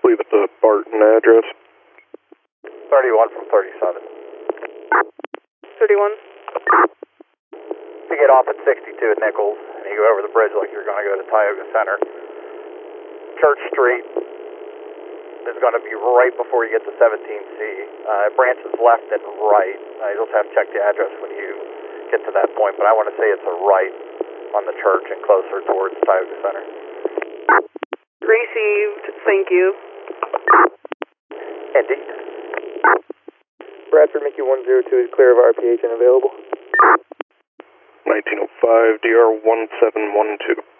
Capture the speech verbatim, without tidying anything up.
leave at the Barton address. thirty-one from thirty-seven. thirty-one. To get off at sixty-two at Nichols, and you go over the bridge like you're going to go to Tioga Center. Church Street is going to be right before you get to seventeen C. Uh, it branches left and right. Uh, you'll just have to check the address when you get to that point, but I want to say it's a right on the church and closer towards Tioga Center. Received. Thank you. Indeed. Bradford Mickey one zero two is clear of R P H and available. nineteen oh five, D R one seven one two.